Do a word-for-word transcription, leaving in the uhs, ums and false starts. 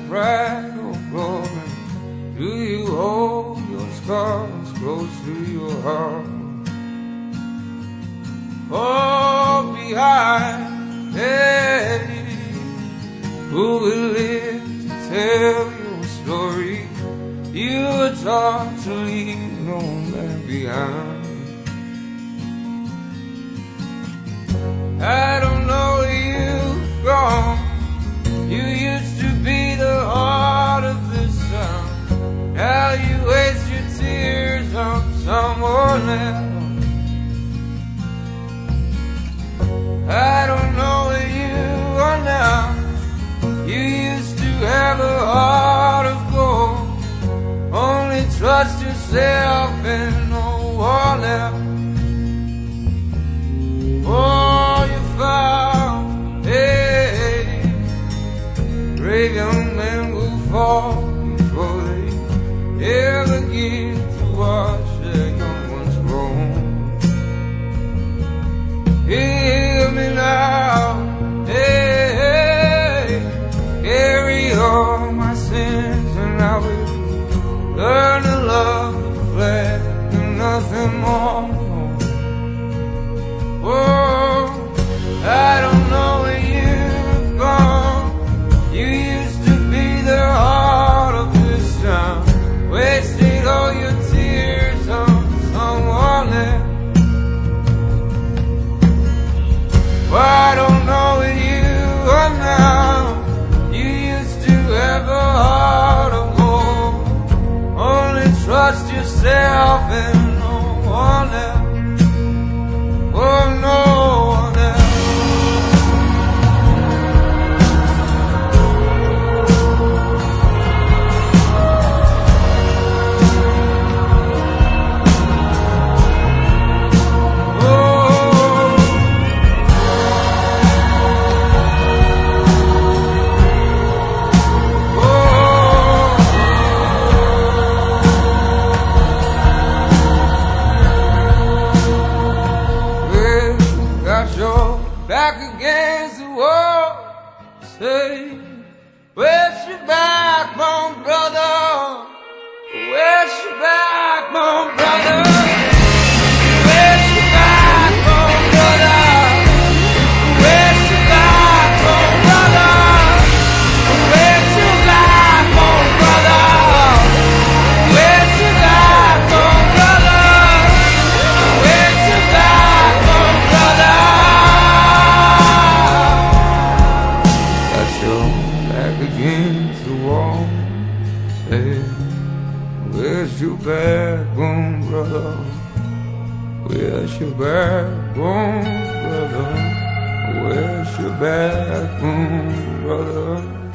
pride or glory? Do you hold your scars close to your heart? Fall behind, hey, who will live to tell your story? You were taught to leave no man behind. I don't know where you've gone. You used to be the heart of this town. Now you waste your tears on someone else. I don't know where you are now. You used to have a heart of gold. Only trust yourself and no one else. Oh, you found, hey, brave young men will fall before they ever get to watch their young ones grow. Hear me now, hey, hey, carry all my sins and I will learn to love the flag and nothing more. Oh, I don't know where you've gone. You used to be the heart of this town. Wasted all your tears on someone else. Well, I don't know where you are now. You used to have a heart of gold. Only trust yourself and no one else. Oh, no one else. Back against the wall, say, where's your backbone, brother? Where's your backbone, brother? Where's your backbone, brother? Where's your backbone, brother? Where's your backbone, brother? Where's your backbone, brother? Where's your backbone, brother? Back against the wall, say, where's your backbone, brother? Where's your backbone, brother? Where's your backbone, brother?